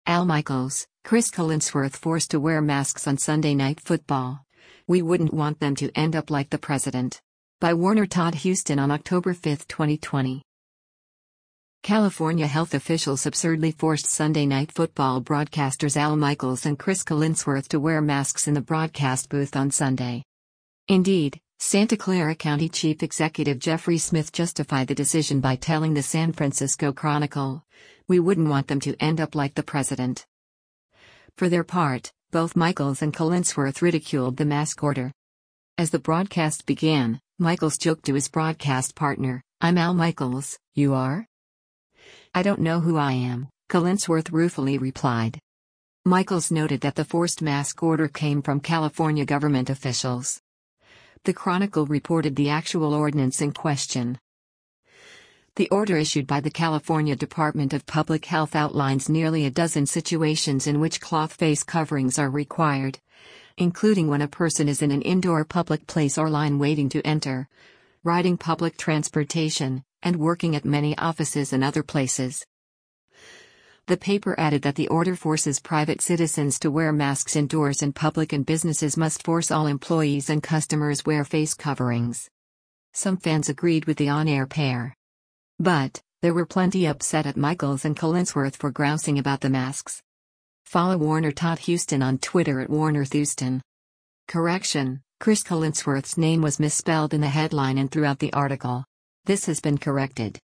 Al Michaels, Chris Collinsworth forced to wear masks on Sunday Night Football. We wouldn't want them to end up like the president. By Warner Todd Huston on October 5, 2020. California health officials absurdly forced Sunday Night Football broadcasters Al Michaels and Chris Collinsworth to wear masks in the broadcast booth on Sunday. Indeed, Santa Clara County Chief Executive Jeffrey Smith justified the decision by telling the San Francisco Chronicle, "We wouldn't want them to end up like the president." For their part, both Michaels and Collinsworth ridiculed the mask order. As the broadcast began, Michaels joked to his broadcast partner, "I'm Al Michaels, you are?" "I don't know who I am," Collinsworth ruefully replied. Michaels noted that the forced mask order came from California government officials. The Chronicle reported the actual ordinance in question. The order issued by the California Department of Public Health outlines nearly a dozen situations in which cloth face coverings are required, including when a person is in an indoor public place or line waiting to enter, riding public transportation, and working at many offices and other places. The paper added that the order forces private citizens to wear masks indoors in public, and businesses must force all employees and customers wear face coverings. Some fans agreed with the on-air pair. But there were plenty upset at Michaels and Collinsworth for grousing about the masks. Follow Warner Todd Huston on Twitter at WarnerThouston. Correction: Chris Collinsworth's name was misspelled in the headline and throughout the article. This has been corrected.